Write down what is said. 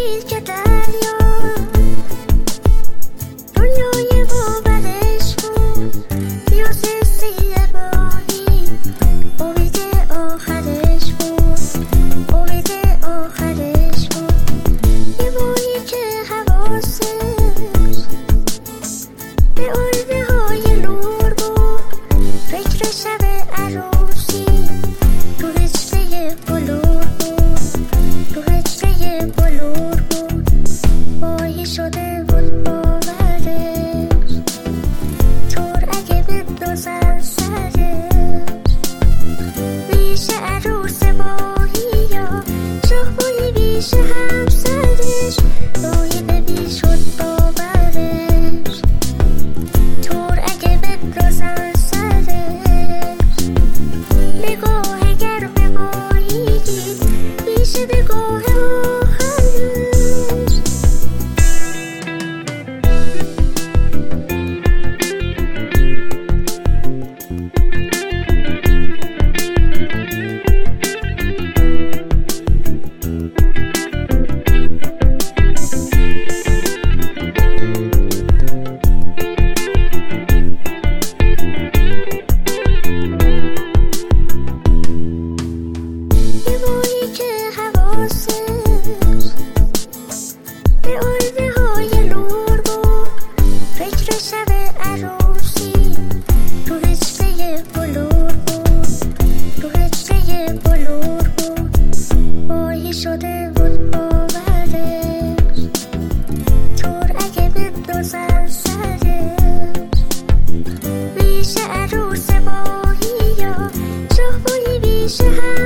دید که دریا دنیای باورش بود، پیاز سیه ماهی امید آخرش بود، امید آخرش بود. یه ماهی که حواسش به آینه های نور بود، فکر شب عروسی تو هجله بلور بود، تو هجله بلور بود. ماهی شده بود باورش طور اگه بندازن سرش، ریش عروس ماهی یا شاخمایی بیش همسرش. ماهی ببین شد باورش طور اگه بندازن سرش. نگاه گرم ماهی دید بیش نگاه آخرش. یه ماهی که حواسش به آینه های نور بود، فکر شب عروسی تو هجله بلور بود، تو هجله بلور بود. ماهی شده بود باورش طور اگه بندازن سرش، ریش عروس ماهی یا شاخمایی بیش هم